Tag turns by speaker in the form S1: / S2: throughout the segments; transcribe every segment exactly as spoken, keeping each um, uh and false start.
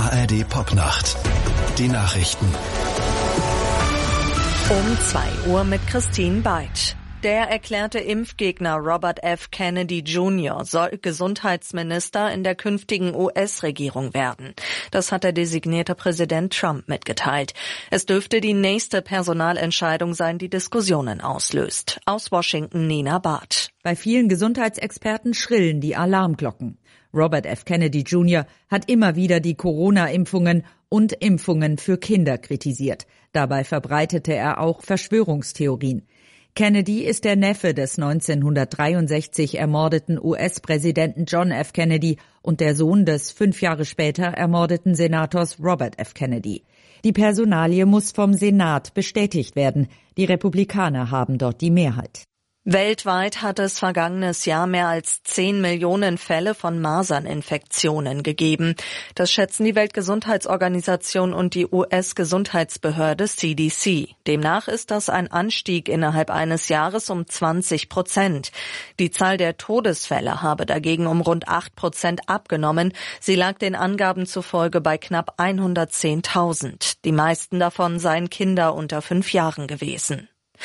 S1: A R D Popnacht. Die Nachrichten.
S2: Um zwei Uhr mit Christine Beitsch. Der erklärte Impfgegner Robert F. Kennedy Junior soll Gesundheitsminister in der künftigen U S-Regierung werden. Das hat der designierte Präsident Trump mitgeteilt. Es dürfte die nächste Personalentscheidung sein, die Diskussionen auslöst. Aus Washington Nina Barth.
S3: Bei vielen Gesundheitsexperten schrillen die Alarmglocken. Robert F. Kennedy Junior hat immer wieder die Corona-Impfungen und Impfungen für Kinder kritisiert. Dabei verbreitete er auch Verschwörungstheorien. Kennedy ist der Neffe des neunzehnhundertdreiundsechzig ermordeten U S-Präsidenten John F. Kennedy und der Sohn des fünf Jahre später ermordeten Senators Robert F. Kennedy. Die Personalie muss vom Senat bestätigt werden. Die Republikaner haben dort die Mehrheit.
S2: Weltweit hat es vergangenes Jahr mehr als zehn Millionen Fälle von Maserninfektionen gegeben. Das schätzen die Weltgesundheitsorganisation und die U S-Gesundheitsbehörde C D C. Demnach ist das ein Anstieg innerhalb eines Jahres um zwanzig Prozent. Die Zahl der Todesfälle habe dagegen um rund acht Prozent abgenommen. Sie lag den Angaben zufolge bei knapp hundertzehntausend. Die meisten davon seien Kinder unter fünf Jahren gewesen.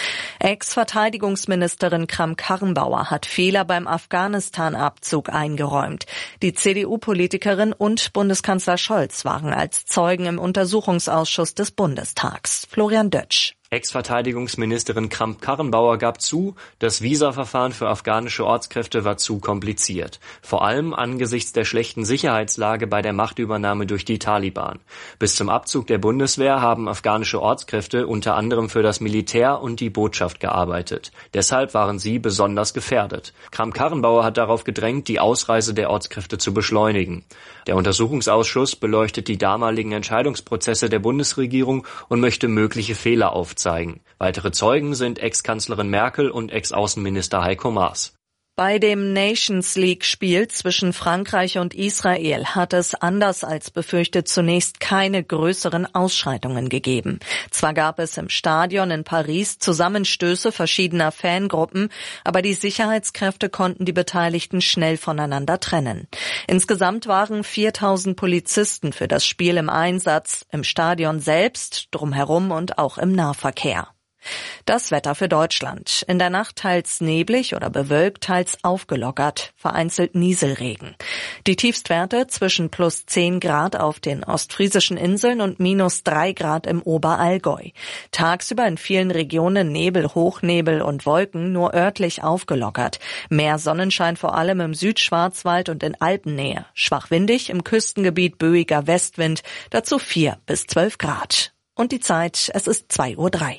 S2: Ex-Verteidigungsministerin Kramp-Karrenbauer hat Fehler beim Afghanistan-Abzug eingeräumt. Die C D U-Politikerin und Bundeskanzler Scholz waren als Zeugen im Untersuchungsausschuss des Bundestags. Florian Dötsch.
S4: Ex-Verteidigungsministerin Kramp-Karrenbauer gab zu, das Visaverfahren für afghanische Ortskräfte war zu kompliziert. Vor allem angesichts der schlechten Sicherheitslage bei der Machtübernahme durch die Taliban. Bis zum Abzug der Bundeswehr haben afghanische Ortskräfte unter anderem für das Militär und die Botschaft gearbeitet. Deshalb waren sie besonders gefährdet. Kramp-Karrenbauer hat darauf gedrängt, die Ausreise der Ortskräfte zu beschleunigen. Der Untersuchungsausschuss beleuchtet die damaligen Entscheidungsprozesse der Bundesregierung und möchte mögliche Fehler aufzeigen. Zeigen. Weitere Zeugen sind Ex-Kanzlerin Merkel und Ex-Außenminister Heiko Maas.
S2: Bei dem Nations League-Spiel zwischen Frankreich und Israel hat es anders als befürchtet zunächst keine größeren Ausschreitungen gegeben. Zwar gab es im Stadion in Paris Zusammenstöße verschiedener Fangruppen, aber die Sicherheitskräfte konnten die Beteiligten schnell voneinander trennen. Insgesamt waren viertausend Polizisten für das Spiel im Einsatz, im Stadion selbst, drumherum und auch im Nahverkehr. Das Wetter für Deutschland. In der Nacht teils neblig oder bewölkt, teils aufgelockert, vereinzelt Nieselregen. Die Tiefstwerte zwischen plus zehn Grad auf den ostfriesischen Inseln und minus drei Grad im Oberallgäu. Tagsüber in vielen Regionen Nebel, Hochnebel und Wolken, nur örtlich aufgelockert. Mehr Sonnenschein vor allem im Südschwarzwald und in Alpennähe. Schwach windig, im Küstengebiet böiger Westwind, dazu vier bis zwölf Grad. Und die Zeit, es ist zwei Uhr drei.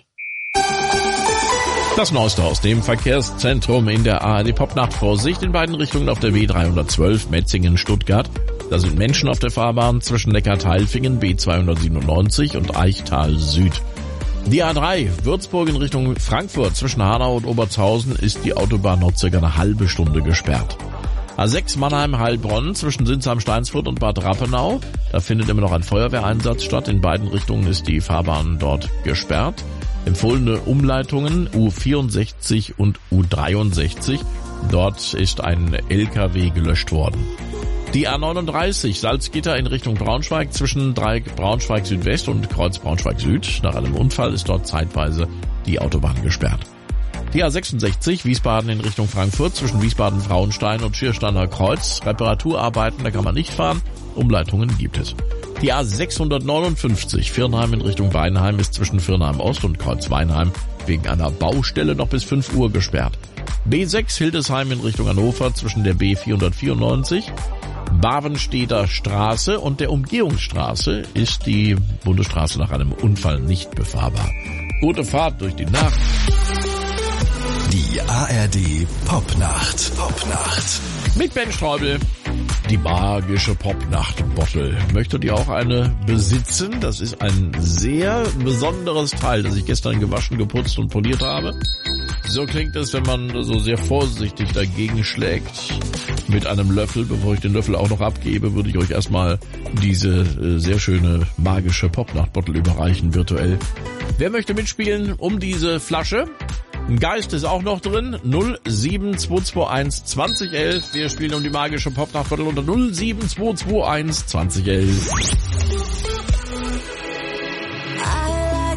S5: Das Neueste aus dem Verkehrszentrum in der A R D Popnacht. Vorsicht in beiden Richtungen auf der W dreihundertzwölf Metzingen-Stuttgart. Da sind Menschen auf der Fahrbahn zwischen Neckarteilfingen B zweihundertsiebenundneunzig und Eichtal Süd. Die A drei Würzburg in Richtung Frankfurt zwischen Hanau und Obertshausen ist die Autobahn noch circa eine halbe Stunde gesperrt. A sechs Mannheim-Heilbronn zwischen Sinsheim-Steinsfurt und Bad Rappenau. Da findet immer noch ein Feuerwehreinsatz statt. In beiden Richtungen ist die Fahrbahn dort gesperrt. Empfohlene Umleitungen U vierundsechzig und U dreiundsechzig. Dort ist ein L K W gelöscht worden. Die A neununddreißig Salzgitter in Richtung Braunschweig zwischen Dreieck Braunschweig Südwest und Kreuz Braunschweig Süd. Nach einem Unfall ist dort zeitweise die Autobahn gesperrt. Die A sechsundsechzig Wiesbaden in Richtung Frankfurt zwischen Wiesbaden-Frauenstein und Schiersteiner Kreuz. Reparaturarbeiten, da kann man nicht fahren. Umleitungen gibt es. Die A sechshundertneunundfünfzig Virnheim in Richtung Weinheim ist zwischen Virnheim Ost und Kreuz-Weinheim wegen einer Baustelle noch bis fünf Uhr gesperrt. B sechs Hildesheim in Richtung Hannover zwischen der B vierhundertvierundneunzig, Bavenstedter Straße und der Umgehungsstraße ist die Bundesstraße nach einem Unfall nicht befahrbar. Gute Fahrt durch die Nacht.
S1: Die A R D Popnacht. Popnacht.
S5: Mit Ben Streubel. Die magische Popnacht-Bottle. Möchtet ihr auch eine besitzen? Das ist ein sehr besonderes Teil, das ich gestern gewaschen, geputzt und poliert habe. So klingt es, wenn man so sehr vorsichtig dagegen schlägt. Mit einem Löffel, bevor ich den Löffel auch noch abgebe, würde ich euch erstmal diese äh, sehr schöne magische Popnacht-Bottle überreichen, virtuell. Wer möchte mitspielen um diese Flasche? Ein Geist ist auch noch drin. null sieben zwei zwei eins zwanzig elf. Wir spielen um die magische Popnacht-Bottle unter null sieben zwei zwei eins zwanzig elf.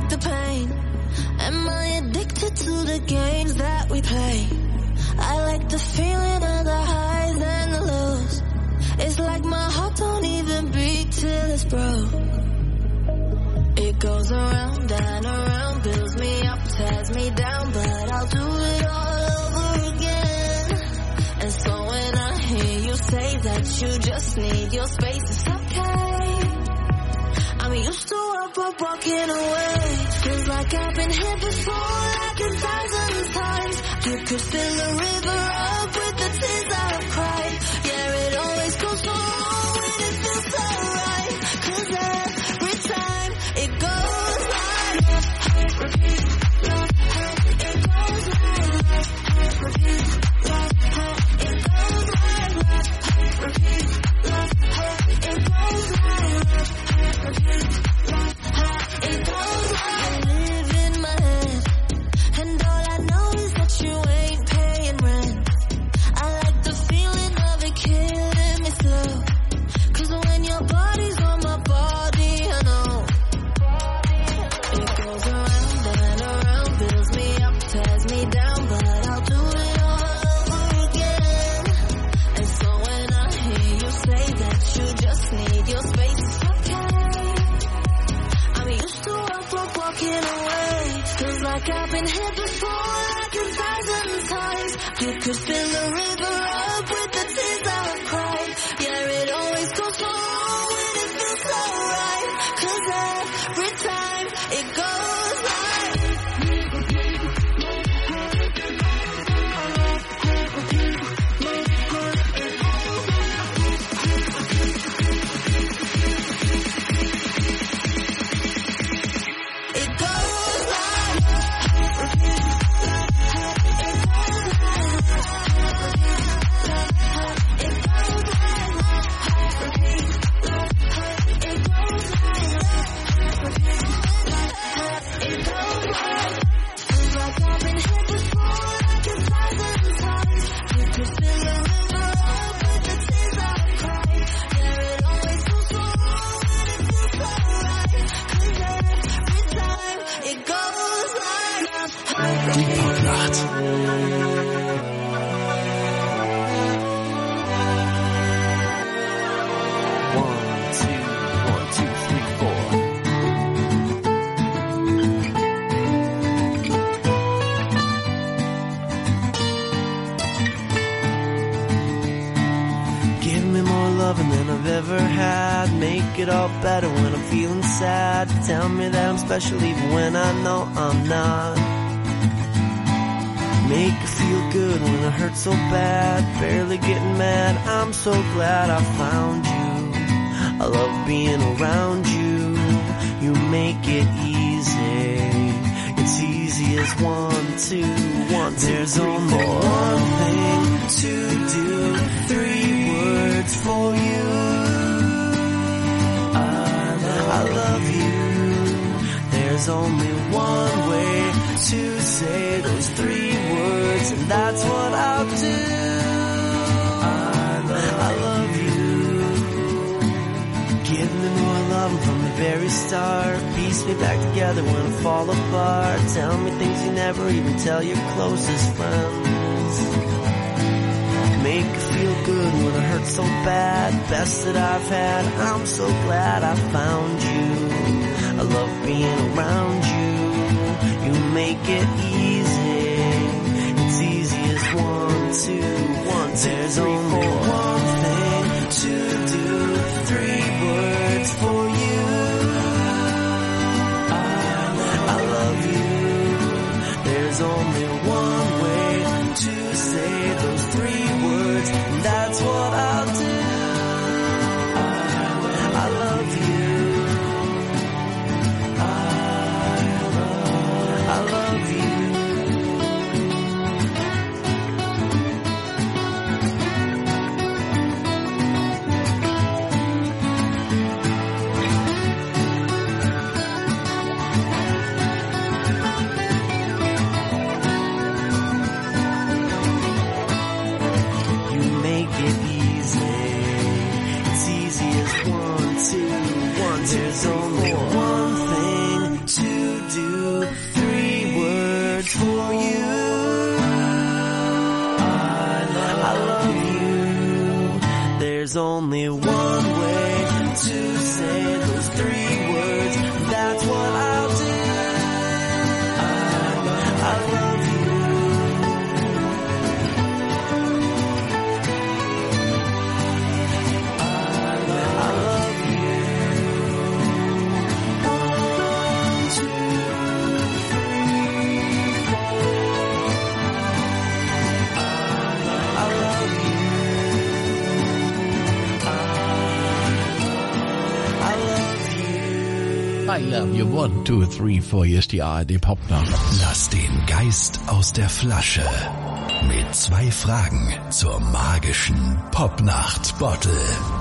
S6: the pain. Am I addicted to the games that we play? I like the feeling of the highs and the lows. It's like my heart don't even beat till it's broke. It goes around and around, builds me up, tears me down, but I'll do it all over again. And so when I hear you say that you just need your space, it's okay. I'm used to up, up, walking away. Feels like I've been here before, like a thousand times. You could fill the river up with the tears I've cried. Yeah, it always goes wrong when it feels so right. 'Cause every time it goes like left, hurt, repeat, left, hurt. It goes like left, hurt, repeat, left, hurt. It goes like left, hurt, repeat, left, hurt. It goes like left, hurt, repeat, left, hurt. It goes like I live in my head, and all I know is that you ain't paying rent. I like the feeling of it killing me slow. 'Cause when your body's on my body, I know. It goes around and around, builds me up, tears me down, but I'll do it all over again. And so when I hear you say that you just need your space, it's okay. I'm used to up, up, walking away. Feels like I've been here before, like a thousand times. You could fill the river up with the tears I've cried. Yeah, it always goes wrong when it feels so right. 'Cause every time it goes like it goes like
S1: Die Popnacht.
S7: One, two, one, two, three, four. Give me more loving than I've ever had. Make it all better when I'm feeling sad. Tell me that I'm special even when I know I'm not. Make it feel good when it hurts so bad. Barely getting mad, I'm so glad I found you. I love being around you. You make it easy. It's easy as one, two, one, two, There's three, only four. One thing to do. Three words for you. I love, I love you. There's only one way to say those three words, and that's what I'll do. I love, I love you. Give me more love from the very start. Piece me back together when I fall apart. Tell me things you never even tell your closest friends. Make it feel good when it hurts so bad. Best that I've had, I'm so glad I found you. I love being around you. You make it easy. It's easy as one, two, one, two, There's three, only four. One thing to do. Three words for you. I, I love you. There's only one way to say those three words, and that's what I'll do. I, I love you. I love you. There's only one thing to do. two, three words for you. I love you. There's only one way to say those three words. That's what I'll do. I, I love you.
S5: I love you. One, two, three, four. Hier ist die A R D Popnacht.
S1: Lass den Geist aus der Flasche. Mit zwei Fragen zur magischen Popnacht-Bottle.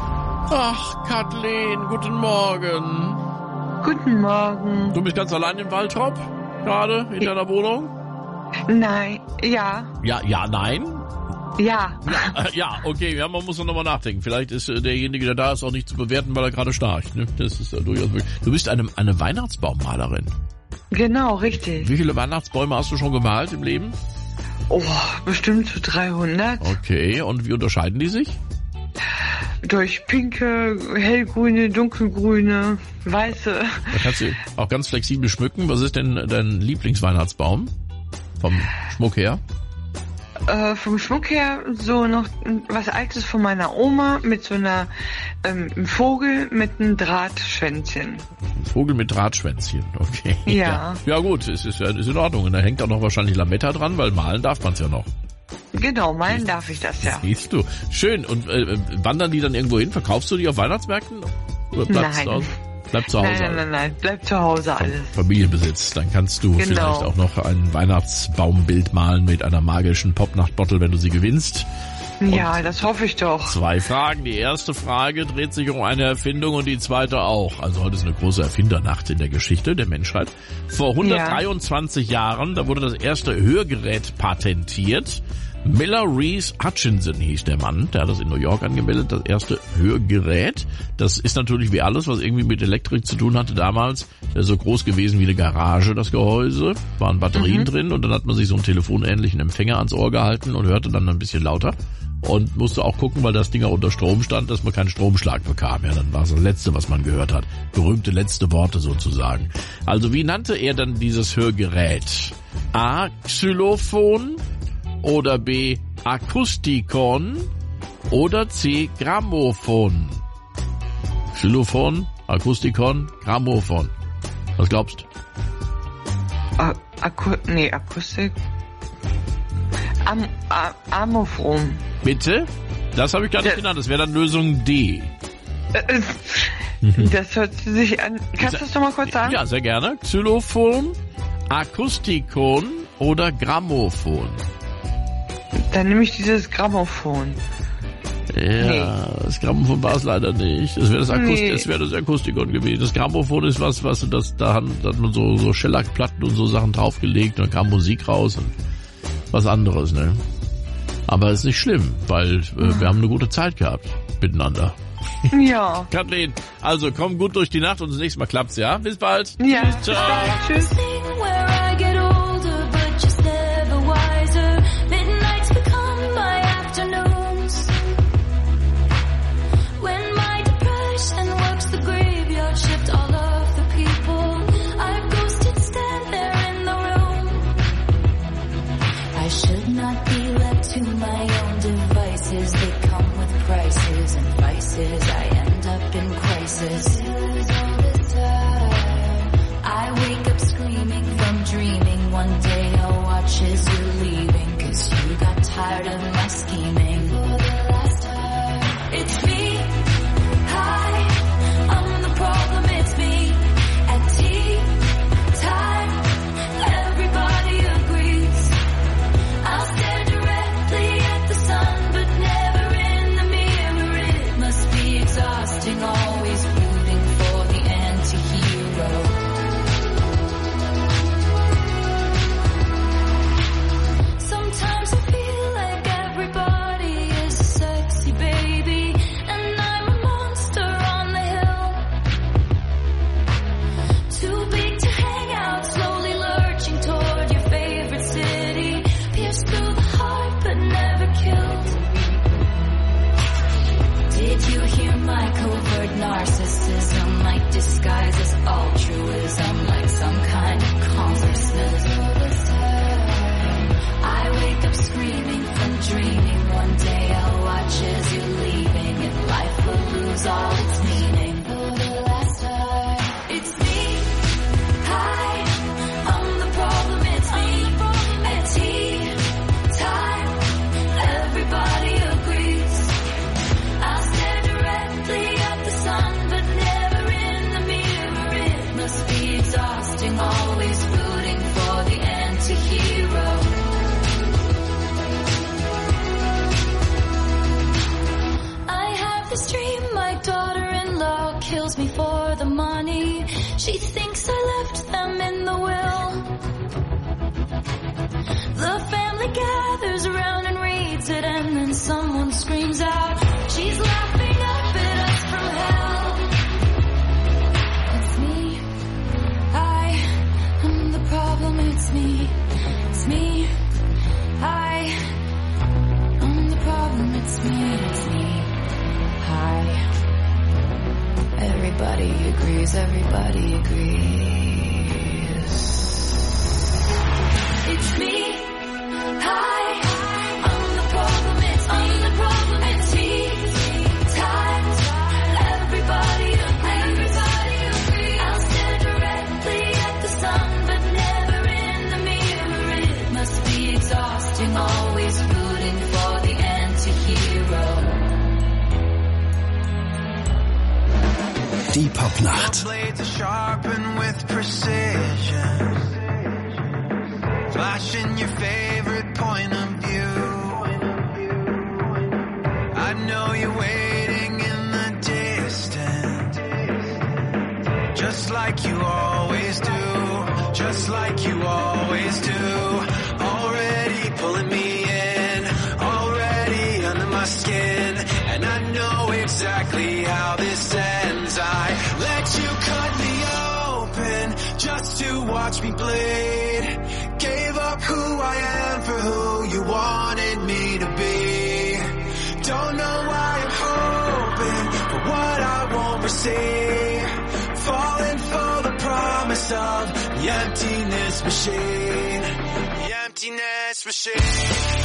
S5: Ach, Kathleen, guten Morgen.
S8: Guten Morgen.
S5: Du bist ganz allein im Waldrop? Gerade in deiner Wohnung?
S8: Nein, ja,
S5: Ja, ja, nein?
S8: ja.
S5: Ja, äh, ja, okay, ja, man muss doch nochmal nachdenken. Vielleicht ist äh, derjenige, der da ist, auch nicht zu bewerten, weil er gerade schnarcht. Ne? Das ist äh, durchaus möglich. Du bist eine, eine Weihnachtsbaummalerin.
S8: Genau, richtig.
S5: Wie viele Weihnachtsbäume hast du schon gemalt im Leben?
S8: Oh, bestimmt so dreihundert.
S5: Okay, und wie unterscheiden die sich?
S8: Durch pinke, hellgrüne, dunkelgrüne, weiße.
S5: Da kannst du auch ganz flexibel schmücken. Was ist denn dein Lieblingsweihnachtsbaum? Vom Schmuck her?
S8: Äh, vom Schmuck her so noch was Altes von meiner Oma mit so einer ähm, einem Vogel mit einem Drahtschwänzchen.
S5: Ein Vogel mit Drahtschwänzchen, okay.
S8: Ja.
S5: Ja gut, es ist, ist in Ordnung. Und da hängt auch noch wahrscheinlich Lametta dran, weil malen darf man es ja noch.
S8: Genau, malen darf ich das ja.
S5: Siehst du. Schön. Und äh, wandern die dann irgendwo hin? Verkaufst du die auf Weihnachtsmärkten? Oder bleibst
S8: Nein.
S5: du aus? Bleib zu Hause.
S8: Nein, nein, nein, nein, bleib zu Hause alles.
S5: Familienbesitz. Dann kannst du
S8: Genau.
S5: vielleicht auch noch ein Weihnachtsbaumbild malen mit einer magischen Popnacht-Bottle, wenn du sie gewinnst.
S8: Ja, das hoffe ich doch.
S5: Zwei Fragen. Die erste Frage dreht sich um eine Erfindung und die zweite auch. Also heute ist eine große Erfindernacht in der Geschichte der Menschheit. Vor hundertdreiundzwanzig Jahren, da wurde das erste Hörgerät patentiert. Miller Reese Hutchinson hieß der Mann, der hat das in New York angemeldet, das erste Hörgerät. Das ist natürlich wie alles, was irgendwie mit Elektrik zu tun hatte damals, so groß gewesen wie eine Garage, das Gehäuse. Waren Batterien mhm. drin und dann hat man sich so einen telefonähnlichen Empfänger ans Ohr gehalten und hörte dann ein bisschen lauter. Und musste auch gucken, weil das Ding auch unter Strom stand, dass man keinen Stromschlag bekam. Ja, dann war es das Letzte, was man gehört hat. Berühmte letzte Worte sozusagen. Also wie nannte er dann dieses Hörgerät? A. Xylophon oder B. Akustikon oder C. Grammophon? Xylophon, Akustikon, Grammophon. Was glaubst du?
S8: A Aku nee, Akustik. Am A Amophon.
S5: Bitte? Das habe ich gar nicht genannt. Das wäre dann Lösung D.
S8: Das hört sich an. Kannst du das nochmal kurz sagen?
S5: Ja, sehr gerne. Xylophon, Akustikon oder Grammophon?
S8: Dann nehme ich dieses Grammophon.
S5: Ja, nee. Das Grammophon war es leider nicht. Das wäre das, Akust nee. das, wär das Akustikon gewesen. Das Grammophon ist was, was das, da hat, da hat man so, so Schellackplatten und so Sachen draufgelegt und dann kam Musik raus und was anderes, ne? Aber ist nicht schlimm, weil äh, wir haben eine gute Zeit gehabt miteinander.
S8: Ja.
S5: Kathleen, also komm gut durch die Nacht und das nächste Mal klappt's, ja? Bis bald.
S8: Ja.
S5: Tschüss, ciao.
S8: Tschüss.
S6: To my own devices, they come with prices and vices. I end up in crisis. I wake up screaming from dreaming. One day I'll watch as you're leaving, 'cause you got tired of my scheming. It's me. Hi, I'm the problem. It's me. At tea time, everybody agrees. I'll stare directly at the sun, but never in the mirror. It must be exhausting, always rooting for the anti-hero. Sometimes I feel like every money. She thinks I left them in the will. The family gathers around and reads it, and then someone screams out, she's laughing up at us from hell. It's me, I am the problem, it's me, it's me, I am the problem, it's me, it's me, I. Everybody agrees, everybody agrees. It's me. Hi, I'm the problem, it's me, I'm the problem, it's me, times, everybody agrees, everybody agrees, I'll stare directly at the sun, but never in the mirror, it must be exhausting, always rooting for the anti-hero.
S1: Die Popnacht.
S7: Blades are sharpened with precision, flashing your favorite point of view. I know you're waiting in the distance, just like you always do, just like you always do. Already pulling me in, already under my skin, and I know exactly how this ends. I let you cut me open just to watch me bleed. Gave up who I am for who you wanted me to be. Don't know why I'm hoping for what I won't receive. Falling for the promise of the emptiness machine. The emptiness machine.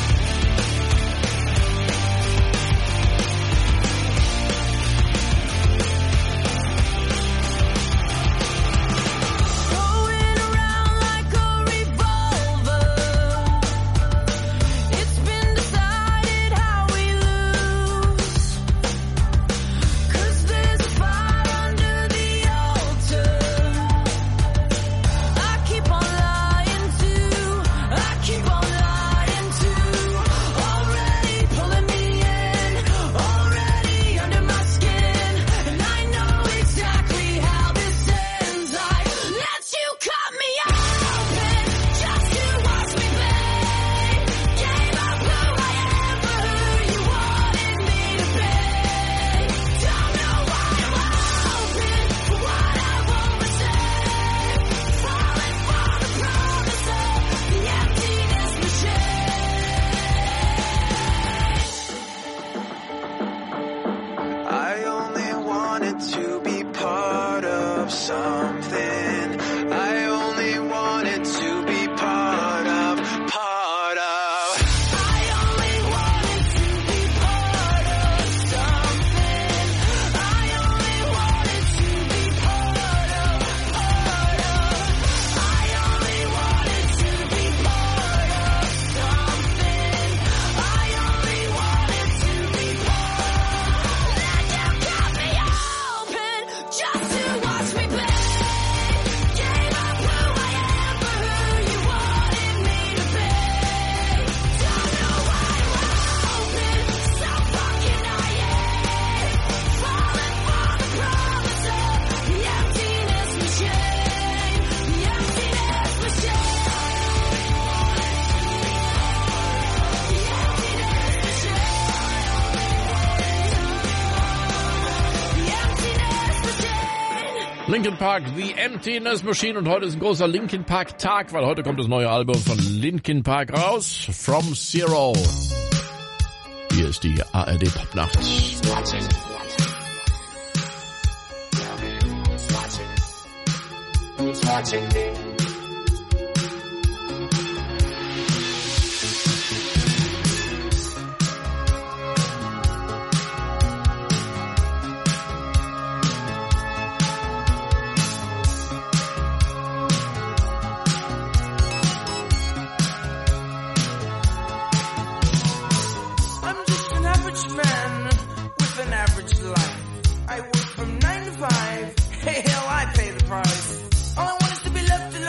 S5: Linkin Park, The Emptiness Machine, und heute ist ein großer Linkin Park Tag, weil heute kommt das neue Album von Linkin Park raus, From Zero. Hier ist die A R D Popnacht.
S9: Hey, hell, I pay the price. All I want is to be left in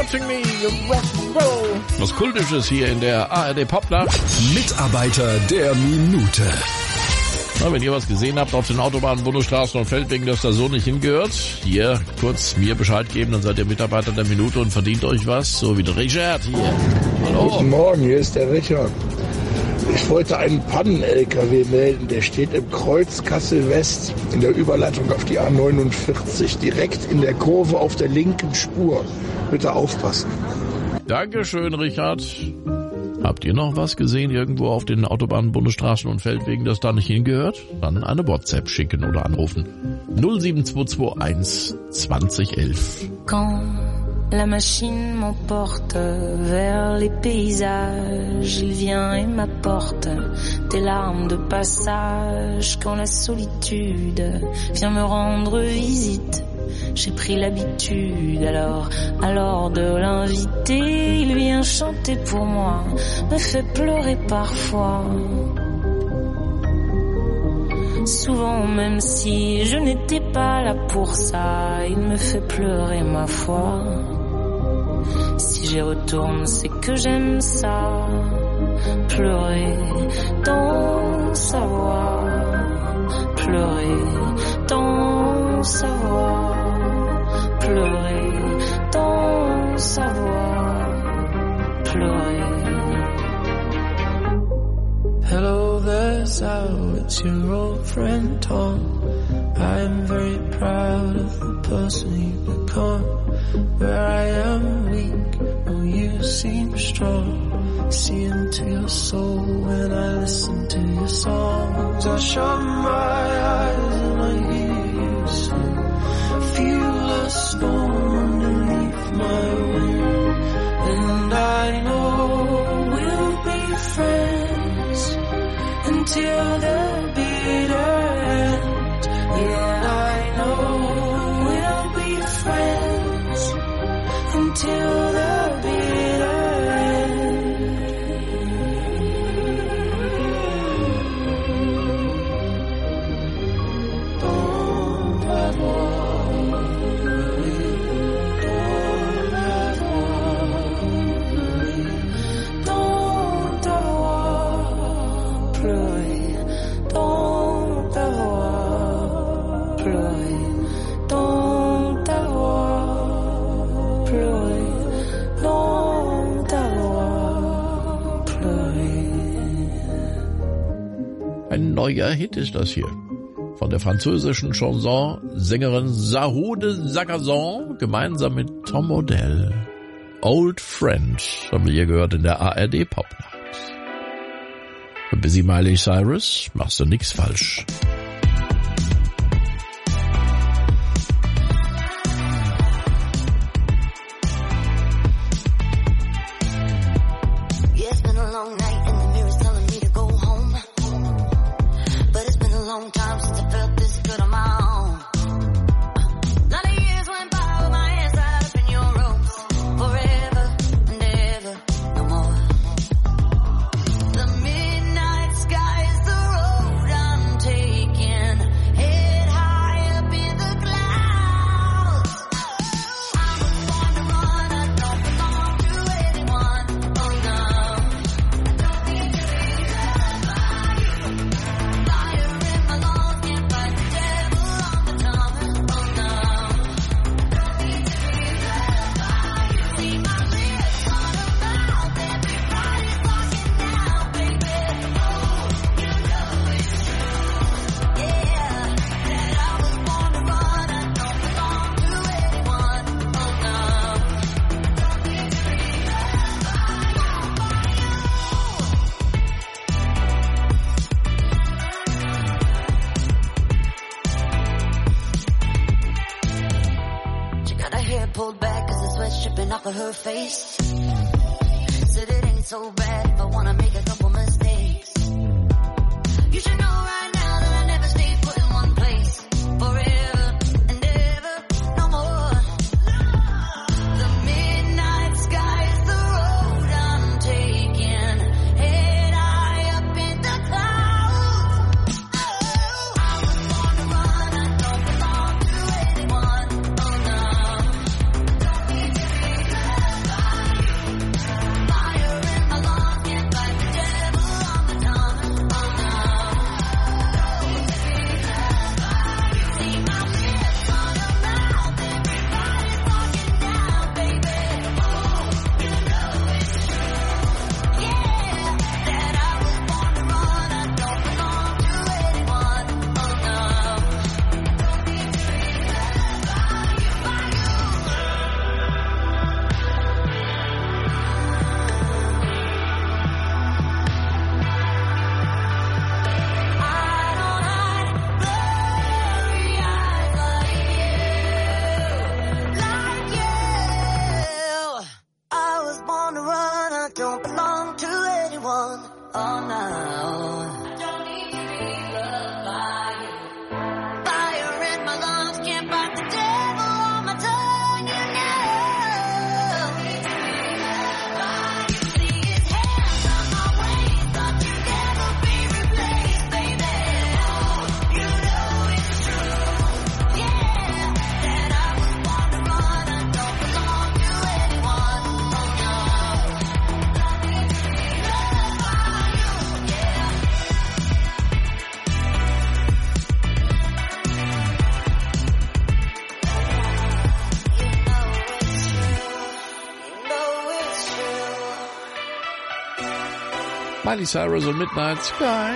S5: Wanting Me, Rock'n'Roll. Was Kultisches hier in der A R D Popnacht.
S1: Mitarbeiter der Minute.
S5: Na, wenn ihr was gesehen habt auf den Autobahnen, Bundesstraßen und Feldwegen, dass da so nicht hingehört, hier kurz mir Bescheid geben, dann seid ihr Mitarbeiter der Minute und verdient euch was. So wie der Richard hier. Hallo.
S9: Guten Morgen, hier ist der Richard. Ich wollte einen Pannen-L K W melden, der steht im Kreuz Kassel-West in der Überleitung auf die A neunundvierzig, direkt in der Kurve auf der linken Spur. Bitte aufpassen.
S5: Dankeschön, Richard. Habt ihr noch was gesehen irgendwo auf den Autobahnen, Bundesstraßen und Feldwegen, das da nicht hingehört? Dann eine WhatsApp schicken oder anrufen. null sieben zwei zwei eins zwanzig elf.
S10: La machine m'emporte vers les paysages. Il vient et m'apporte des larmes de passage. Quand la solitude vient me rendre visite, j'ai pris l'habitude alors, alors de l'inviter. Il vient chanter pour moi, me fait pleurer parfois. Souvent, même si je n'étais pas là pour ça, il me fait pleurer ma foi. Si j'y retourne, c'est que j'aime ça. Pleurer dans sa voix, pleurer dans sa voix, pleurer dans sa voix, pleurer.
S11: Hello there, Sal, it's your old friend Tom. I'm very proud of the person you've become. Where I am weak, oh you seem strong. See into your soul when I listen to your songs. I shut my eyes and I hear you sing. Feel a storm underneath my wing, and I know we'll be friends until the bitter end. Yeah, I know we'll be friends until the bitter end. Don't have worry, don't have worry, don't have worry, don't avoir pleuré, don't avoir pleuré, don't avoir pleuré.
S5: Ein neuer Hit ist das hier. Von der französischen Chanson-Sängerin Zahoude Sagazon gemeinsam mit Tom Odell. Old Friend haben wir hier gehört in der A R D Popnacht. Und Busy Miley Cyrus machst du nix falsch.
S6: Her face said it ain't so bad if I wanna make a couple mistakes. You should know right now that I never stay put in one place forever and ever, no more. The midnight sky is the road I'm taking, head high up in the clouds. Oh, I was born to run, I don't belong to anyone. Oh no. Don't need to be don't belong to anyone. Oh no. I don't need to be loved by you. Fire in my lungs can't fight the devil on my tongue, you know. I need to be loved by you. See his hands on my waist, thought you'd never be replaced, baby. Oh, you know it's true. Yeah, that I was born to run. I don't belong to anyone. Oh no.
S5: Miley Cyrus und Midnight Sky.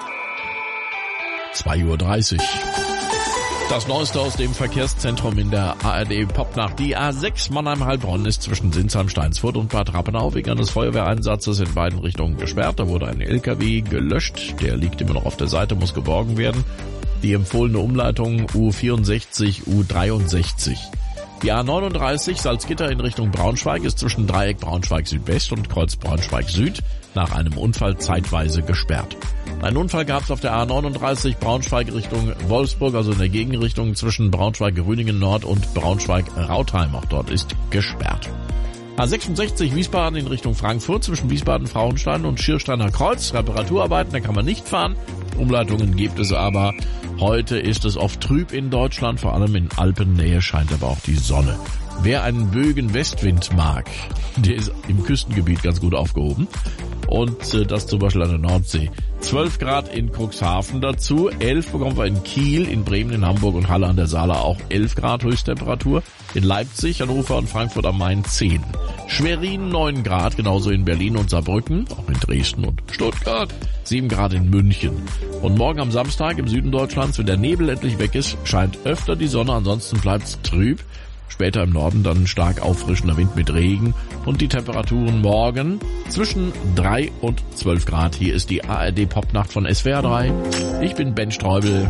S5: zwei Uhr dreißig. Das Neueste aus dem Verkehrszentrum in der A R D Popnacht. Die A sechs Mannheim-Heilbronn ist zwischen Sinsheim, Steinsfurt und Bad Rappenau wegen eines Feuerwehreinsatzes in beiden Richtungen gesperrt. Da wurde ein L K W gelöscht. Der liegt immer noch auf der Seite, muss geborgen werden. Die empfohlene Umleitung U vierundsechzig, U dreiundsechzig. Die A neununddreißig Salzgitter in Richtung Braunschweig ist zwischen Dreieck Braunschweig Südwest und Kreuz Braunschweig Süd nach einem Unfall zeitweise gesperrt. Ein Unfall gab es auf der A neununddreißig Braunschweig Richtung Wolfsburg, also in der Gegenrichtung zwischen Braunschweig-Rüdingen Nord und Braunschweig-Rautheim. Auch dort ist gesperrt. A sechsundsechzig Wiesbaden in Richtung Frankfurt zwischen Wiesbaden-Frauenstein und Schiersteiner Kreuz. Reparaturarbeiten, da kann man nicht fahren. Umleitungen gibt es aber. Heute ist es oft trüb in Deutschland, vor allem in Alpennähe scheint aber auch die Sonne. Wer einen böigen Westwind mag, der ist im Küstengebiet ganz gut aufgehoben. Und äh, das zum Beispiel an der Nordsee. zwölf Grad in Cuxhaven dazu, elf bekommen wir in Kiel, in Bremen, in Hamburg und Halle an der Saale auch elf Grad Höchsttemperatur. In Leipzig, Hannover und Frankfurt am Main zehn. Schwerin neun Grad, genauso in Berlin und Saarbrücken, auch in Dresden und Stuttgart, sieben Grad in München. Und morgen am Samstag im Süden Deutschlands, wenn der Nebel endlich weg ist, scheint öfter die Sonne, ansonsten bleibt's trüb. Später im Norden dann stark auffrischender Wind mit Regen und die Temperaturen morgen zwischen drei und zwölf Grad. Hier ist die A R D Popnacht von S W R drei. Ich bin Ben Streubel.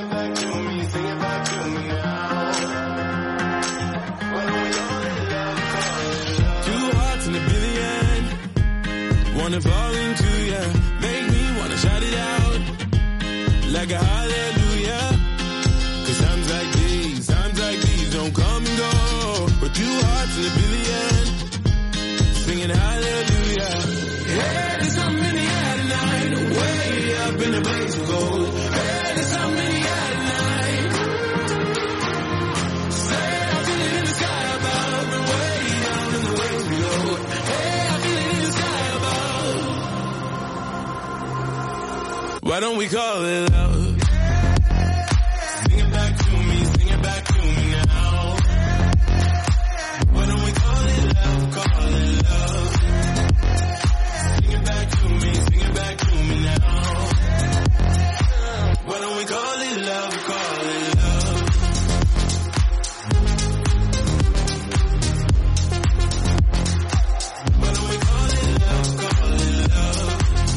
S11: Two hearts in a billion, singing hallelujah. Hey, there's something in the air tonight, way up in the blaze of gold. Hey, there's something in the air tonight. Say, I feel it in the sky above, and way down in the waves below. Hey, I feel it in the sky above. Why don't we call it love? Sing it back to me, sing it back to me now. Why don't we call it love, call it love? Sing it back to me, sing it back to me now. Why don't we call it love, call it love? Why don't we call it love, call it love?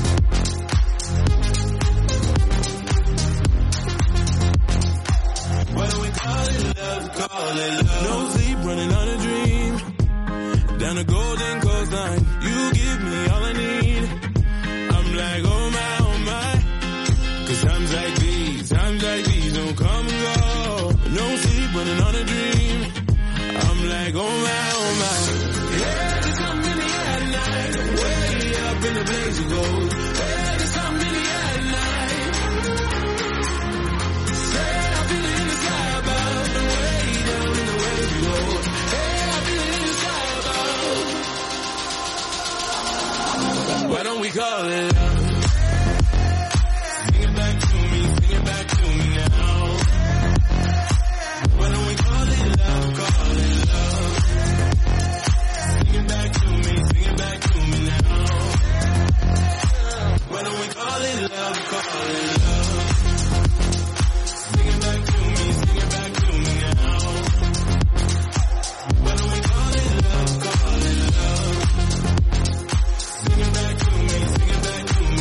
S11: Why don't we call it love, call it love? No sleep, running on a dream. Down the golden coastline, you give me all I need. I'm like, oh my, oh my. Cause times like these, times like these don't come and go. No sleep, running on a dream. I'm like, oh my, oh my. Yeah, there's something in the air tonight. Way up in the blaze of gold. Yeah, there's something in the air tonight. Say, I feel it in the sky above, and way down in the waves below. Hey, I feel it in the sky above. Why don't we call it love? Sing it back to me, sing it back to me now. Why don't we call it love, call it love? Sing it back to me, sing it back to me now. Why don't we call it love, call it love? Sing it back to me, sing it back to me now. Why don't we call it love, call it love? Sing it back to me, sing it back to me.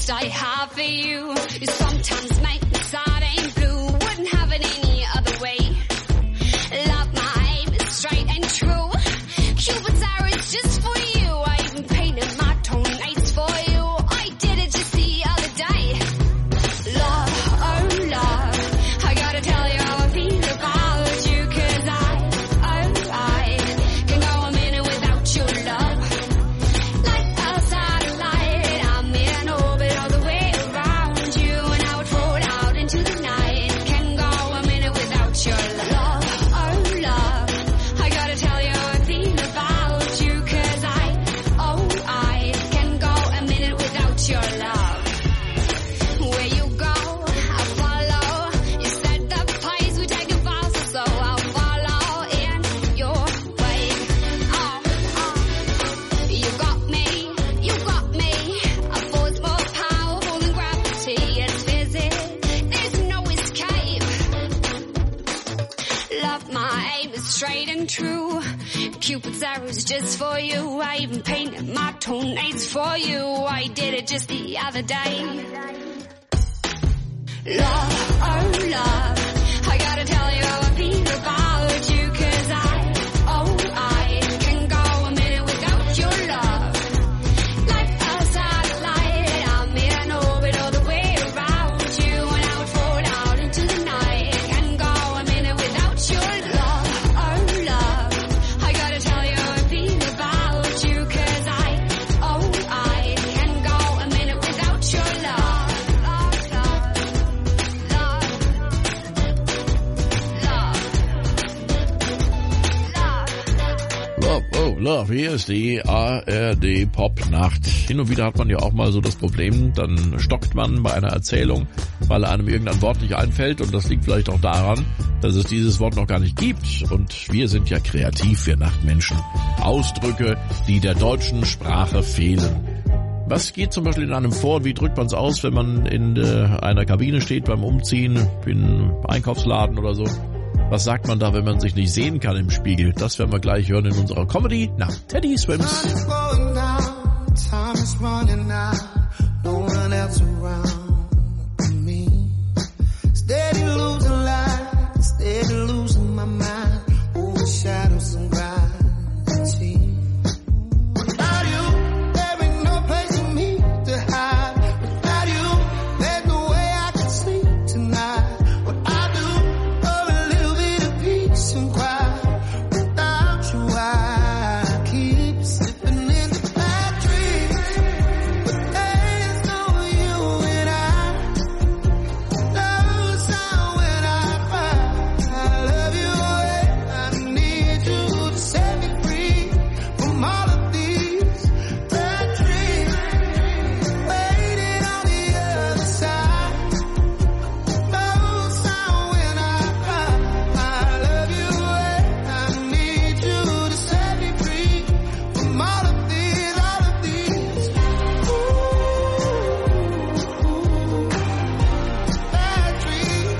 S12: taste I have for you. You sometimes make me sad and blue. Wouldn't have it any other way. Love, my aim is straight and true. Cupid's arrow is just for you. I even painted my toenails for you. I did it just the other day. Love, oh love, I gotta tell you how I feel about you. Cause I, oh I, can go a minute without your love. Like a satellite, I'm in orbit all the way around you. And I would fall out into the night. Can go a minute without your love. Oh love, I gotta tell you how I feel about you. Cause I, oh I, can go a minute without your love. Where you go, I follow. You said the place we take it faster, so I'll follow in your wake. Oh, oh, you got me, you got me. A force more powerful than gravity. It's physics, there's no escape. Love, my aim is straight and true. Cupid's arrow's just for you. I even painted my toenails for you. I did it just the other day. Love, oh love, I gotta tell you how I feel about you. Cause I, oh I, can go a minute without your love. Like a satellite, I'm in orbit all the way around you. And I would fall out into the night. Can go a minute without your love. Oh love, I gotta tell you how I feel about you. Cause I, oh I, can go a minute without your love. Love, love, love, love, love.
S5: Love, oh, Love, hier ist die A R D Popnacht. Hin und wieder hat man ja auch mal so das Problem, dann stockt man bei einer Erzählung, weil einem irgendein Wort nicht einfällt und das liegt vielleicht auch daran, dass es dieses Wort noch gar nicht gibt und wir sind ja kreativ, wir Nachtmenschen. Ausdrücke, die der deutschen Sprache fehlen. Was geht zum Beispiel in einem vor? Wie drückt man es aus, wenn man in äh, einer Kabine steht beim Umziehen, in einem Einkaufsladen oder so? Was sagt man da, wenn man sich nicht sehen kann im Spiegel? Das werden wir gleich hören in unserer Comedy nach Teddy Swims.
S11: Time is running out, no one else around me. Steady losing light, steady losing my mind. Oh, shadows and gravity. Without you, there ain't no place for me to hide. Without you, there's no way I can sleep tonight. What I do for a little bit of peace and quiet. Without you, I keep slipping in the bad dreams. But there's no you and I. Love sound when I cry. I love you and I need you to set me free from all of these bad dreams. Waiting on the other side. Love sound when I cry. I love you and I need you to set me free from all of these, all of these. Ooh, bad dreams.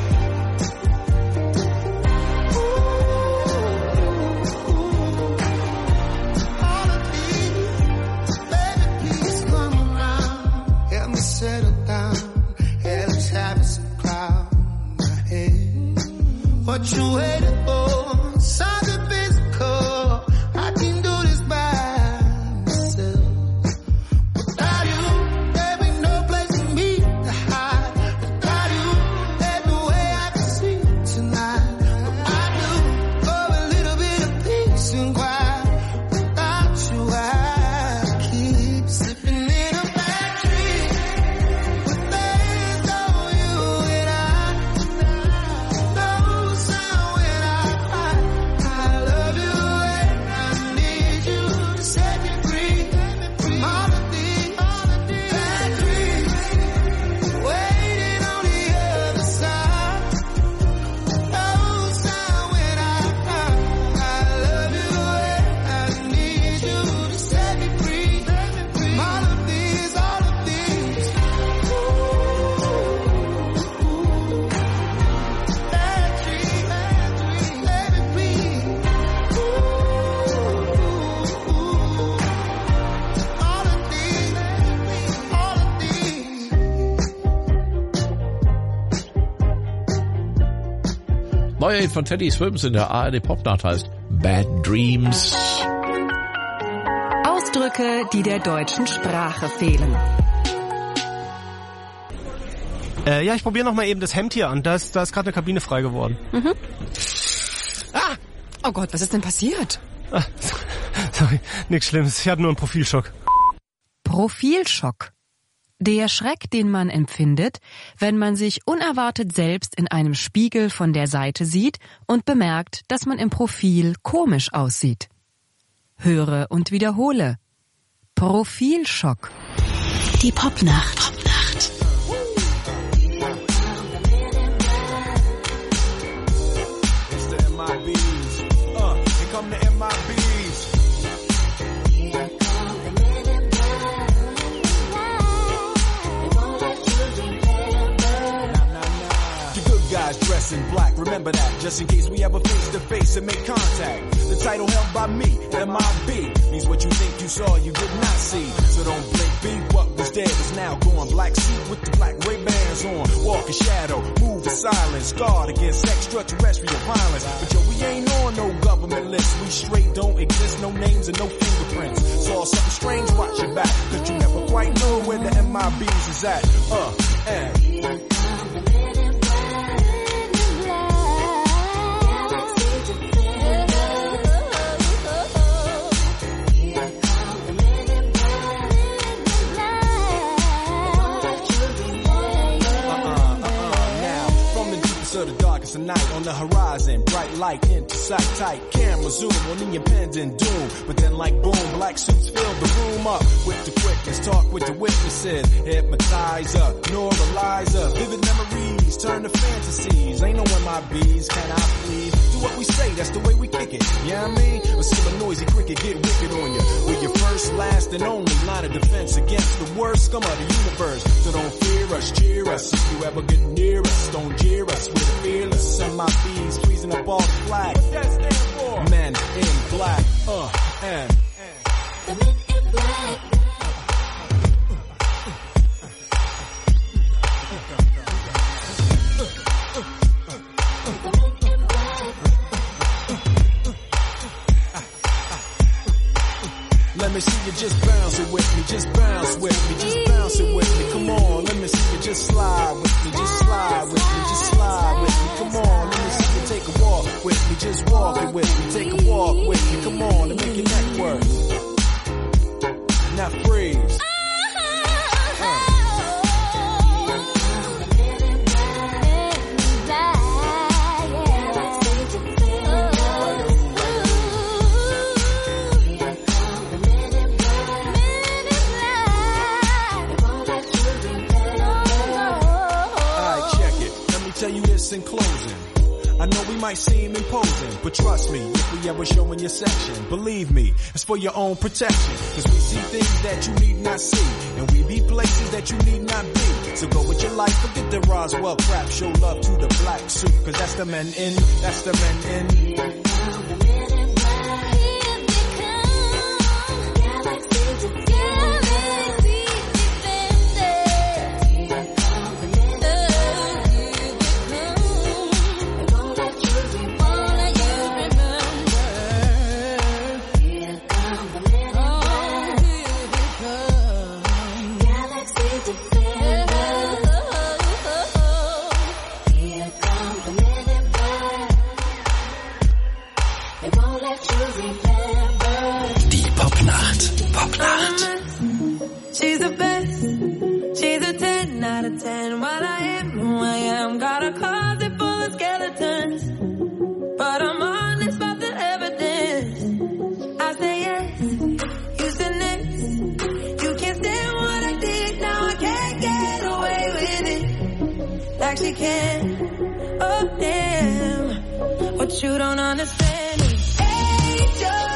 S11: All of these, baby, please come around. Help me settle down. Hell is having some cloud in my head. What you waiting for? Something physical. I can do this by myself. Without you, there ain't no place for me to hide. Without you, there's no way I can sleep tonight. What I do for a little bit of peace and quiet. Without you, I keep slipping in a bad dream. But there's no you and I. No sound when I
S5: Neuer Hit von Teddy Swims in der A R D Popnacht heißt Bad Dreams.
S13: Ausdrücke, die der deutschen Sprache fehlen.
S14: Äh, ja, ich probiere noch mal eben das Hemd hier an. Da ist, da ist gerade eine Kabine frei geworden.
S15: Mhm. Ah! Oh Gott, was ist denn passiert?
S14: Ah, sorry, nichts Schlimmes. Ich hatte nur einen Profilschock.
S13: Profilschock. Der Schreck, den man empfindet, wenn man sich unerwartet selbst in einem Spiegel von der Seite sieht und bemerkt, dass man im Profil komisch aussieht. Höre und wiederhole. Profilschock.
S16: Die Popnacht. Popnacht.
S17: Dress in black, remember that, just in case we ever face to face and make contact. The title held by me, M I B, means what you think you saw, you did not see. So don't blink, be what was dead is now gone. Black suit with the black Ray-Bans on, walk in shadow, move in silence, guard against extraterrestrial violence. But yo, we ain't on no government list, we straight don't exist, no names and no fingerprints. Saw something strange, watch your back, cause you never quite know where the M I Bs is at. Uh, and... Night on the horizon, bright light into sight, tight camera zoom on the impending doom. But then like boom, black suits fill the room up with the quickness, talk with the witnesses, hypnotizer, neuralizer, vivid memories turn to fantasies. Ain't no M I Bs, can I please? Do what we say, that's the way we kick it. You know what I mean? Or see a noisy cricket get wicked on you. We're your first, last, and only line of defense against the worst scum of the universe. So don't fear us, cheer us. If you ever get near us, don't jeer us. We're fearless. M I Bs freezing up all the flag. What that stand for? Men in black. Uh, and. The men in black. Let me see you just bounce it with me, just bounce with me, just bounce it with me. Come on, let me see you just slide with me, just slide with me, just slide with me. Come on, let me see you take a walk with me, just walk it with me, take a walk with me. Come on, and make your neck work. Now freeze. In closing, I know we might seem imposing, but trust me, if we ever show in your section, believe me, it's for your own protection. Cause we see things that you need not see, and we be places that you need not be. So go with your life, forget the Roswell crap, show love to the black suit, cause that's the men in, that's the men in.
S1: Die Popnacht. Popnacht.
S10: She's the best. She's a ten out of ten. What I am, who I am. Got a closet full of skeletons, but I'm honest about the evidence. I say yes, you say next. You can't stand what I did. Now I can't get away with it like she can. Oh damn, what you don't understand is angel.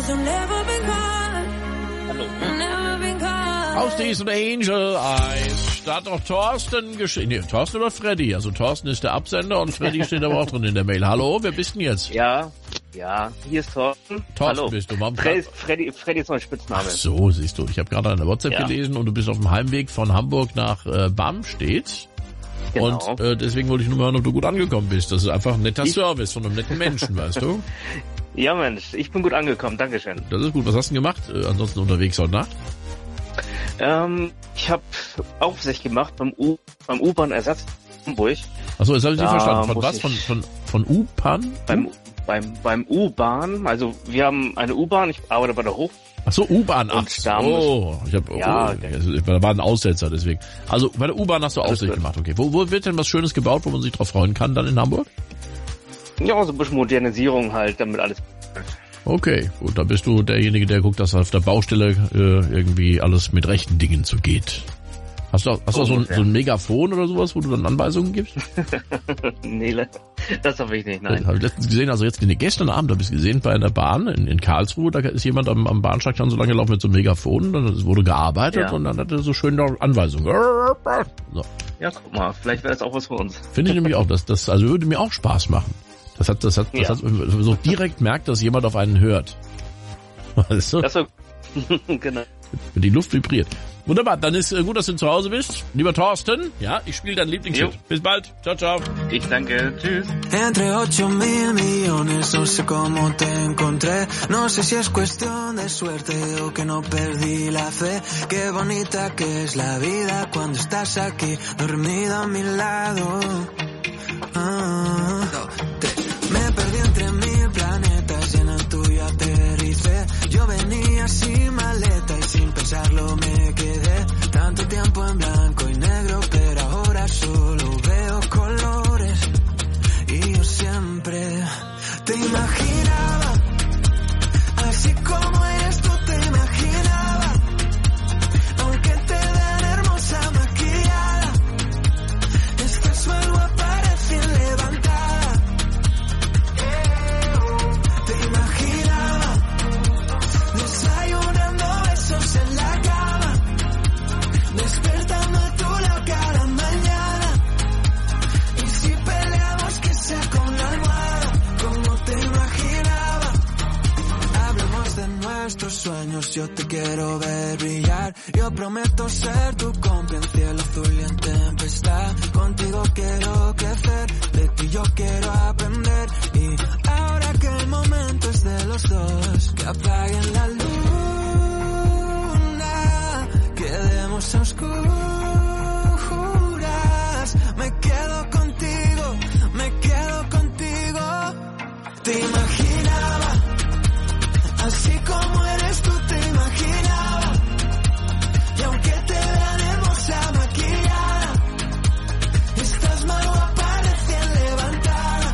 S11: 'cause I've never been caught. Never been caught.
S5: Aus diesen Angel Eyes statt auch Thorsten geschrieben. Nee, Thorsten oder Freddy? Also Thorsten ist der Absender und Freddy steht aber auch drin in der Mail. Hallo, wer bist denn jetzt?
S18: Ja, ja, hier ist Thorsten.
S5: Thorsten
S18: Hallo.
S5: bist du. Warum
S18: Freddy, Freddy, Freddy ist mein Spitzname.
S5: Ach so, siehst du. Ich habe gerade eine WhatsApp
S18: Ja.
S5: gelesen und du bist auf dem Heimweg von Hamburg nach äh, Barmstedt.
S18: Genau.
S5: Und äh, deswegen wollte ich nur mal hören, ob du gut angekommen bist. Das ist einfach ein netter
S18: Ich-
S5: Service von einem netten Menschen, weißt du?
S18: Ja, Mensch, ich bin gut angekommen, Dankeschön.
S5: Das ist gut. Was hast du denn gemacht? Äh, ansonsten unterwegs heute Nacht?
S18: Ähm, ich habe Aufsicht gemacht beim U beim U-Bahn-Ersatz in Hamburg.
S5: Achso, jetzt habe ich nicht
S18: Da
S5: verstanden. Von
S18: muss
S5: was?
S18: ich-
S5: Von, von, von U-Bahn?
S18: Beim, beim, beim U-Bahn, also wir haben eine U-Bahn, ich arbeite bei der Hoch.
S5: Ach so, U-Bahn. Ach
S18: Und da
S5: so. Ich hab,
S18: Ja,
S5: oh, da war ein Aussetzer, deswegen. Also bei der U-Bahn hast du
S18: Alles
S5: Aufsicht
S18: gut.
S5: gemacht. Okay. Wo, wo wird denn was Schönes gebaut, wo man sich drauf freuen kann, dann in Hamburg?
S18: Ja, so ein bisschen Modernisierung halt, damit alles.
S5: Okay, gut, da bist du derjenige, der guckt, dass auf der Baustelle äh, irgendwie alles mit rechten Dingen zugeht. Hast du, hast du so, ein, so ein Megafon oder sowas, wo du dann Anweisungen gibst?
S18: Nee, le- das habe ich nicht, nein.
S5: Das habe ich letztens gesehen, also jetzt nee, gestern Abend habe ich es gesehen bei einer Bahn in, in Karlsruhe, da ist jemand am, am Bahnsteig dann so lange gelaufen mit so einem Megafon, dann wurde gearbeitet
S18: Ja.
S5: und dann hat er so schön da Anweisungen. So.
S18: Ja, guck mal, vielleicht wäre das auch was für uns.
S5: Finde ich nämlich auch, dass das also würde mir auch Spaß machen. Das hat, das hat, das
S18: Ja.
S5: hat so direkt merkt, dass jemand auf einen hört. Weißt du?
S18: Das war, genau.
S5: Wenn die Luft vibriert. Wunderbar, dann ist äh, gut, dass du zu Hause bist. Lieber Thorsten, ja, ich spiele dein Lieblingshit.
S18: Jo.
S5: Bis bald. Ciao, ciao.
S18: Ich danke, tschüss.
S11: Entre ocho mil millones, no sé cómo te encontré. No sé si es cuestión de suerte o que no perdí la fe. Qué bonita que es la vida cuando estás aquí, dormida a mi lado. Ah, me perdí entre mil planetas y en el tuyo aterricé. Yo venía sin maleta y sin pensarlo me quedé. Tanto tiempo en blanco y negro, pero ahora solo veo colores. Y yo siempre te imaginaba, así como eres tú te imaginaba. Aunque te vean hermosa maquillada, estás más guapa recién levantada. Te imaginaba desayunando besos en la cama, despertando a tu lado cada mañana. Y si peleamos que sea con la almohada, como te imaginaba. Hablemos de nuestros sueños, yo te quiero ver brillar. Yo prometo ser tu compa en cielo azul y en tempestad. Contigo quiero crecer, de ti yo quiero aprender. Y ahora que el momento es de los dos, que apaguen la luna, quedemos a oscuras. Me quedo contigo, me quedo contigo. Te imaginaba, así como eres tú te imaginaba. Y aunque te vean hermosa maquillada, estás más guapa recién levantada.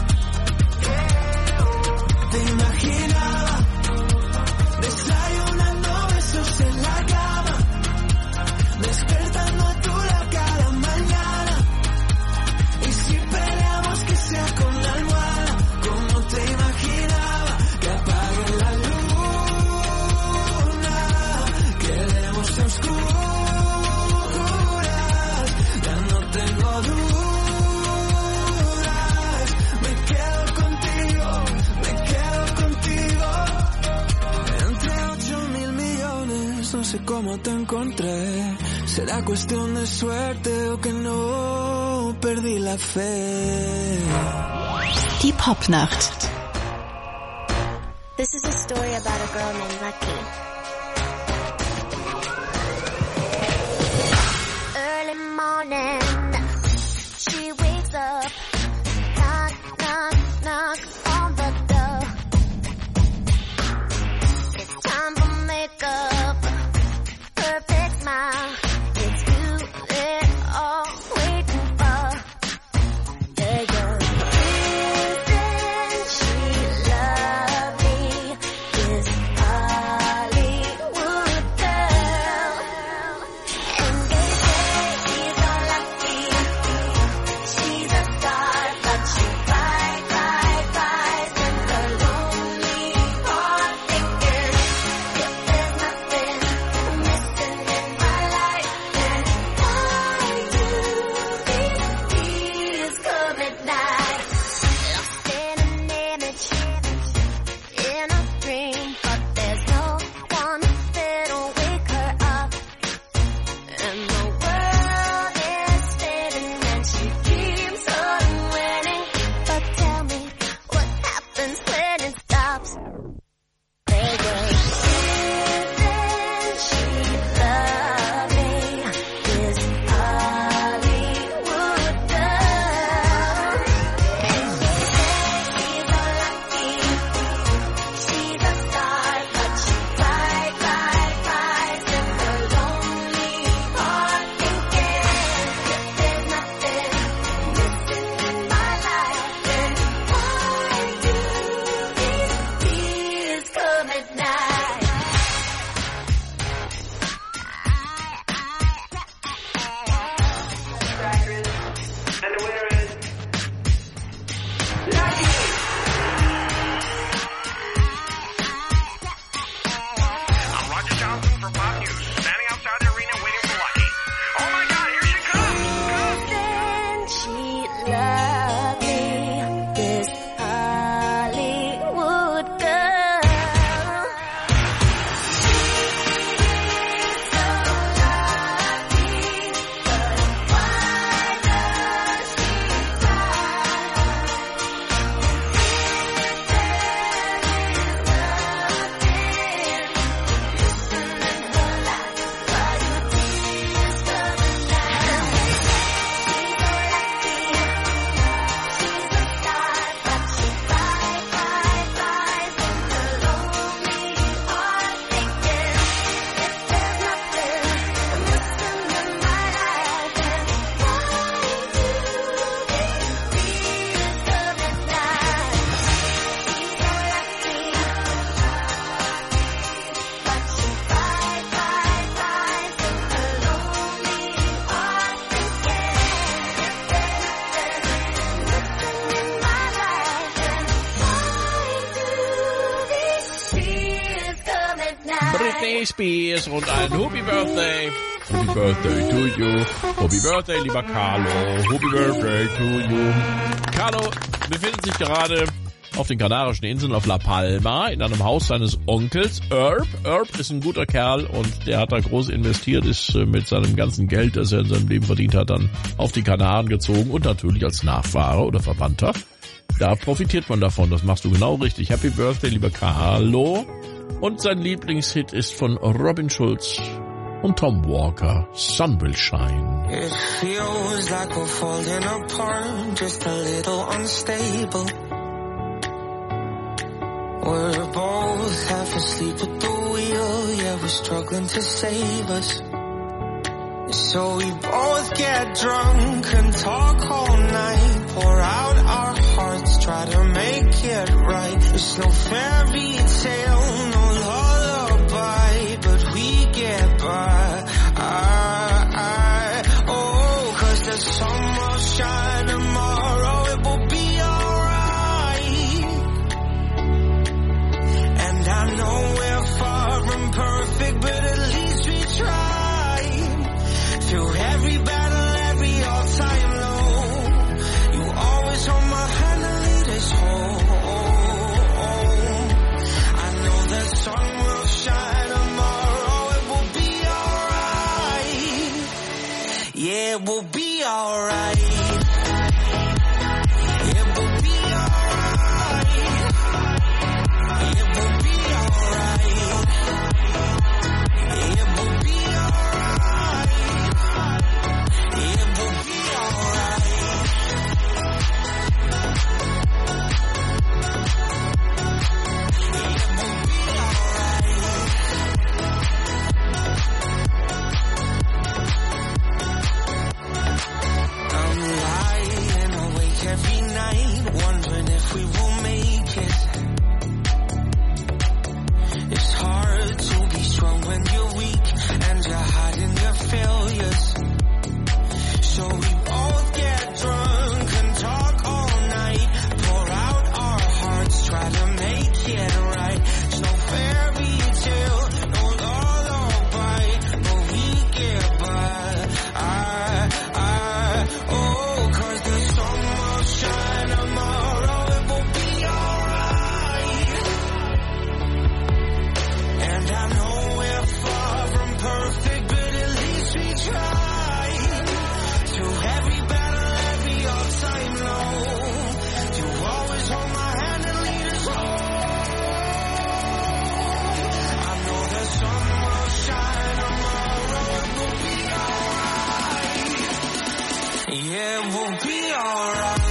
S11: Te imaginaba desayunando besos en la cama, despertando a tu lado cada mañana. Y si peleamos que sea con la almohada, como te imaginaba. Que apague la luna, quedemos a oscuras. Ya no tengo dudas, me quedo contigo, me quedo contigo. Entre ocho mil millones, no sé cómo te encontré. Será cuestión de suerte o que no perdí la fe.
S16: Die Popnacht.
S19: This is a story about a girl named Lucky. Early morning, she wakes up, knock, knock, knock on the door. It's time for makeup, perfect smile. It's you they're all waiting for. Yeah, yeah. Isn't she lovely? Is Holly
S20: announcing for Pop News. Standing outside the arena waiting for Lucky. Oh my God, here she comes!
S19: Then she loved me, this Hollywood girl. She's so lucky, but why does she
S5: Britney Spears und ein Happy Birthday. Happy Birthday to you. Happy Birthday, lieber Carlo. Happy Birthday to you. Carlo befindet sich gerade auf den Kanarischen Inseln auf La Palma in einem Haus seines Onkels Herb. Herb ist ein guter Kerl und der hat da groß investiert, ist mit seinem ganzen Geld, das er in seinem Leben verdient hat, dann auf die Kanaren gezogen und natürlich als Nachfahre oder Verwandter. Da profitiert man davon, das machst du genau richtig. Happy Birthday, lieber Carlo. Und sein Lieblingshit ist von Robin Schulz und Tom Walker, Sun Will Shine.
S11: It feels like we're falling apart, just a little unstable. We're both half asleep at the wheel, yeah, we're struggling to save us. So we both get drunk and talk all night, pour out our hearts, try to make it right. It's no fairy tale, no lullaby, but we get by. I, I, oh, 'cause the sun will shine tomorrow, it will be alright. And I know we're far from perfect, but at least we tried. Through every battle, every all-time low, you always hold my hand and lead us home. I know the sun will shine tomorrow, it will be alright. Yeah, it will be alright. It will be alright. It will be alright. It will be alright. It will be alright. I'm lying awake every night, wondering if we will make it. It's hard to be strong when you're weak and you're hiding your failures. So we both get drunk and talk all night, pour out our hearts, try to make it right. It's no fairy tale, no lullaby, but we get by. I, I, oh, 'cause the sun will shine tomorrow, it will be alright. And I know we're far from perfect, but at least we tried. Through every battle, every all-time low, you always hold my hand and lead us home. I know the sun will shine tomorrow, it will be alright. Yeah, it will be alright.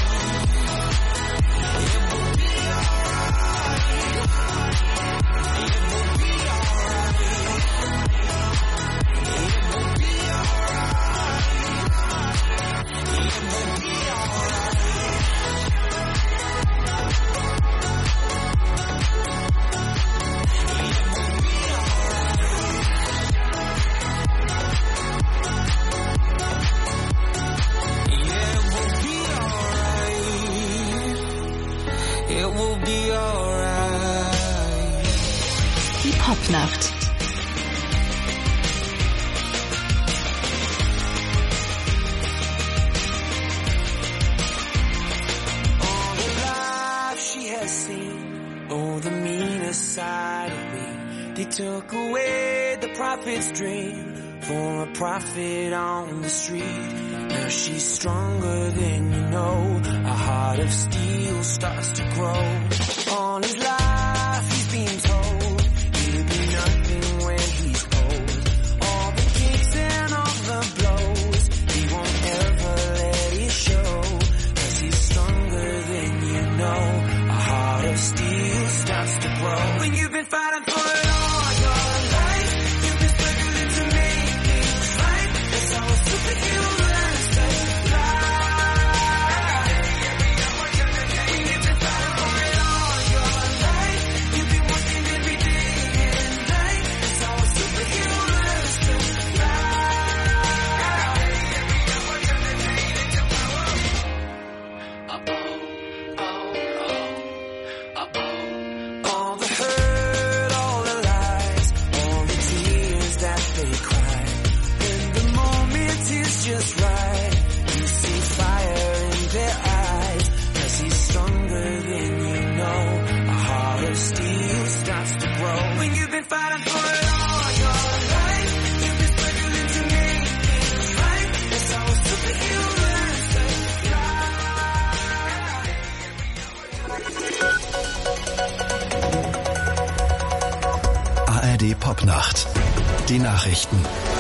S11: It will be alright. It will be alright. It will be alright. It will be alright.
S16: Die Popnacht
S7: inside of me. They took away the prophet's dream for a prophet on the street. Now she's stronger than you know. A heart of steel starts to grow. All his life he's been told he'll be nothing when he's old. All the kicks and all the blows, he won't ever let it show. Cause he's stronger than you know. A heart of steel starts to grow. When you've been fighting for it all your life, you've been struggling to make things right. That's how a superhero learns to fly. When you've been fighting for it all your life, you've been working every day and night. That's how a superhero learns to all the hurt, all the lies, all the tears that they cry. When the moment is just right, you see fire in their eyes. Cause he's stronger than you know. A heart of steel starts to grow. When you've been fighting for it all your life, you've been struggling to make things right. That's how a superhero learns to
S1: A R D Popnacht. Die Nachrichten.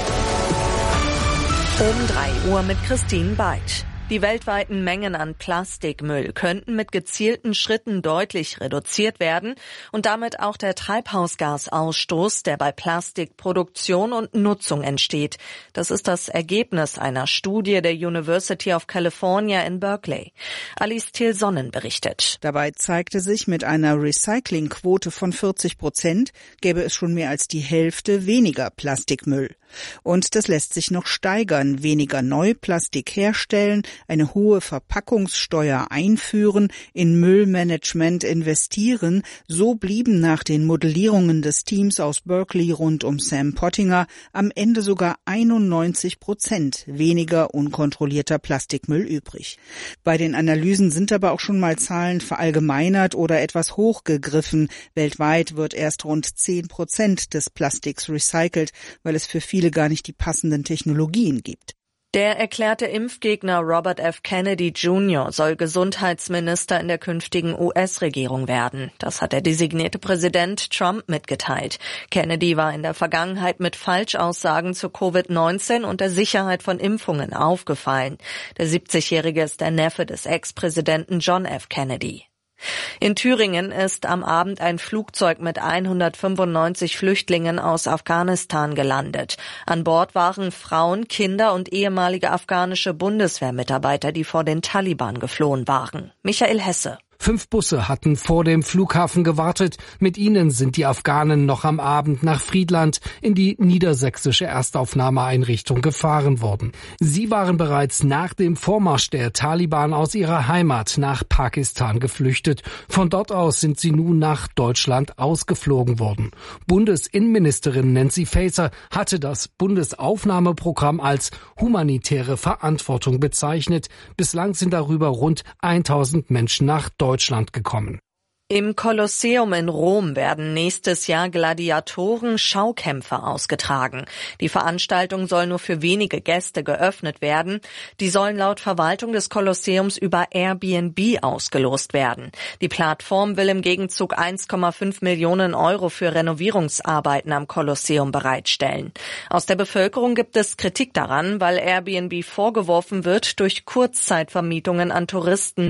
S2: Um drei Uhr mit Christine Beitsch. Die weltweiten Mengen an Plastikmüll könnten mit gezielten Schritten deutlich reduziert werden und damit auch der Treibhausgasausstoß, der bei Plastikproduktion und Nutzung entsteht. Das ist das Ergebnis einer Studie der University of California in Berkeley. Alice Thiel-Sonnen berichtet.
S21: Dabei zeigte sich, mit einer Recyclingquote von vierzig Prozent gäbe es schon mehr als die Hälfte weniger Plastikmüll. Und das lässt sich noch steigern. Weniger Neuplastik herstellen, eine hohe Verpackungssteuer einführen, in Müllmanagement investieren. So blieben nach den Modellierungen des Teams aus Berkeley rund um Sam Pottinger am Ende sogar einundneunzig Prozent weniger unkontrollierter Plastikmüll übrig. Bei den Analysen sind aber auch schon mal Zahlen verallgemeinert oder etwas hochgegriffen. Weltweit wird erst rund zehn Prozent des Plastiks recycelt, weil es für viele gar nicht die passenden Technologien gibt.
S2: Der erklärte Impfgegner Robert F. Kennedy Junior soll Gesundheitsminister in der künftigen U S-Regierung werden. Das hat der designierte Präsident Trump mitgeteilt. Kennedy war in der Vergangenheit mit Falschaussagen zu Covid neunzehn und der Sicherheit von Impfungen aufgefallen. Der siebzigjährige ist der Neffe des Ex-Präsidenten John F. Kennedy. In Thüringen ist am Abend ein Flugzeug mit hundertfünfundneunzig Flüchtlingen aus Afghanistan gelandet. An Bord waren Frauen, Kinder und ehemalige afghanische Bundeswehrmitarbeiter, die vor den Taliban geflohen waren. Michael Hesse.
S22: Fünf Busse hatten vor dem Flughafen gewartet. Mit ihnen sind die Afghanen noch am Abend nach Friedland in die niedersächsische Erstaufnahmeeinrichtung gefahren worden. Sie waren bereits nach dem Vormarsch der Taliban aus ihrer Heimat nach Pakistan geflüchtet. Von dort aus sind sie nun nach Deutschland ausgeflogen worden. Bundesinnenministerin Nancy Faeser hatte das Bundesaufnahmeprogramm als humanitäre Verantwortung bezeichnet. Bislang sind darüber rund tausend Menschen nach Deutschland Deutschland gekommen.
S2: Im Kolosseum in Rom werden nächstes Jahr Gladiatoren-Schaukämpfe ausgetragen. Die Veranstaltung soll nur für wenige Gäste geöffnet werden. Die sollen laut Verwaltung des Kolosseums über Airbnb ausgelost werden. Die Plattform will im Gegenzug eins Komma fünf Millionen Euro für Renovierungsarbeiten am Kolosseum bereitstellen. Aus der Bevölkerung gibt es Kritik daran, weil Airbnb vorgeworfen wird, durch Kurzzeitvermietungen an Touristen